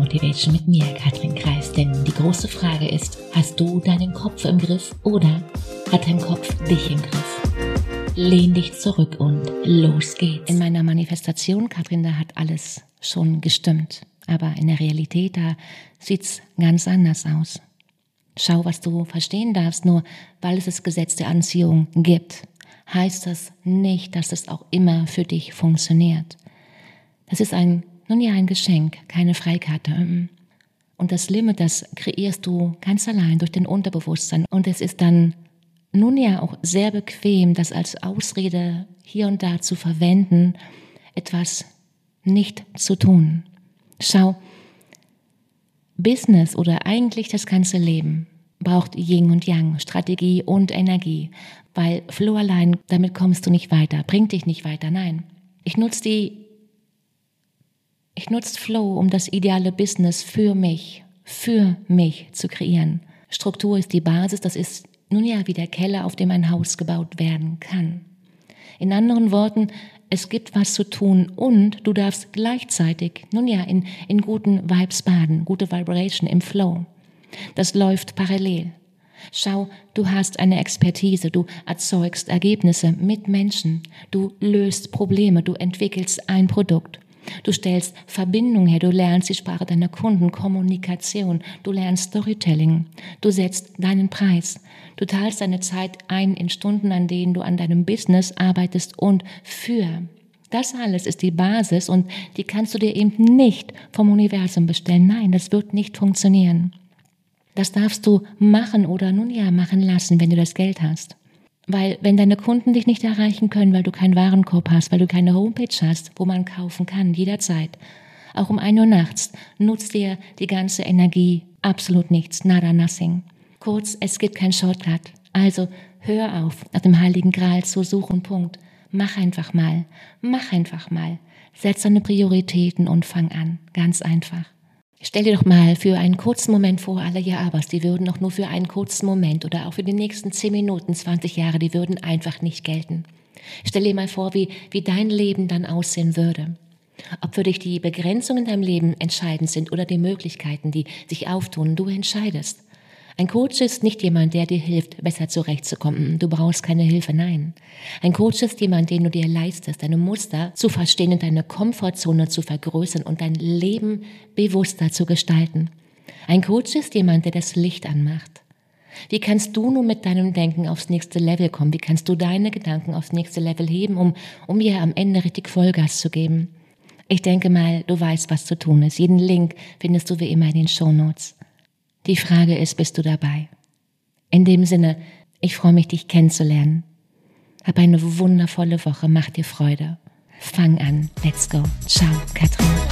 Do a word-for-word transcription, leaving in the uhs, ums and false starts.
Motivation mit mir, Katrin Kreis. Denn die große Frage ist, hast du deinen Kopf im Griff oder hat dein Kopf dich im Griff? Lehn dich zurück und los geht's. In meiner Manifestation, Katrin, da hat alles schon gestimmt. Aber in der Realität, da sieht's ganz anders aus. Schau, was du verstehen darfst. Nur weil es das Gesetz der Anziehung gibt, heißt das nicht, dass es auch immer für dich funktioniert. Das ist ein, nun ja, ein Geschenk, keine Freikarte. Und das Limit, das kreierst du ganz allein durch dein Unterbewusstsein. Und es ist dann nun ja auch sehr bequem, das als Ausrede hier und da zu verwenden, etwas nicht zu tun. Schau, Business oder eigentlich das ganze Leben braucht Yin und Yang, Strategie und Energie, weil Flow allein, damit kommst du nicht weiter, bringt dich nicht weiter, nein. Ich nutze die, ich nutze Flow, um das ideale Business für mich, für mich zu kreieren. Struktur ist die Basis, das ist nun ja wie der Keller, auf dem ein Haus gebaut werden kann. In anderen Worten, es gibt was zu tun und du darfst gleichzeitig, nun ja, in, in guten Vibes baden, gute Vibration im Flow. Das läuft parallel. Schau, du hast eine Expertise, du erzeugst Ergebnisse mit Menschen, du löst Probleme, du entwickelst ein Produkt. Du stellst Verbindung her, du lernst die Sprache deiner Kunden, Kommunikation, du lernst Storytelling, du setzt deinen Preis, du teilst deine Zeit ein in Stunden, an denen du an deinem Business arbeitest und für. Das alles ist die Basis und die kannst du dir eben nicht vom Universum bestellen. Nein, das wird nicht funktionieren. Das darfst du machen oder nun ja machen lassen, wenn du das Geld hast. Weil wenn deine Kunden dich nicht erreichen können, weil du keinen Warenkorb hast, weil du keine Homepage hast, wo man kaufen kann, jederzeit, auch um ein Uhr nachts, nutzt dir die ganze Energie absolut nichts, nada, nothing. Kurz, es gibt kein Shortcut. Also hör auf, nach dem Heiligen Gral zu suchen, Punkt. Mach einfach mal, mach einfach mal. Setz deine Prioritäten und fang an, ganz einfach. Stell dir doch mal für einen kurzen Moment vor, alle Ja-Abers, die würden doch nur für einen kurzen Moment oder auch für die nächsten zehn Minuten, zwanzig Jahre, die würden einfach nicht gelten. Stell dir mal vor, wie, wie dein Leben dann aussehen würde. Ob für dich die Begrenzungen in deinem Leben entscheidend sind oder die Möglichkeiten, die sich auftun, du entscheidest. Ein Coach ist nicht jemand, der dir hilft, besser zurechtzukommen. Du brauchst keine Hilfe, nein. Ein Coach ist jemand, den du dir leistest, deine Muster zu verstehen und deine Komfortzone zu vergrößern und dein Leben bewusster zu gestalten. Ein Coach ist jemand, der das Licht anmacht. Wie kannst du nun mit deinem Denken aufs nächste Level kommen? Wie kannst du deine Gedanken aufs nächste Level heben, um, um dir am Ende richtig Vollgas zu geben? Ich denke mal, du weißt, was zu tun ist. Jeden Link findest du wie immer in den Shownotes. Die Frage ist, bist du dabei? In dem Sinne, ich freue mich, dich kennenzulernen. Hab eine wundervolle Woche, mach dir Freude. Fang an, let's go. Ciao, Katrin.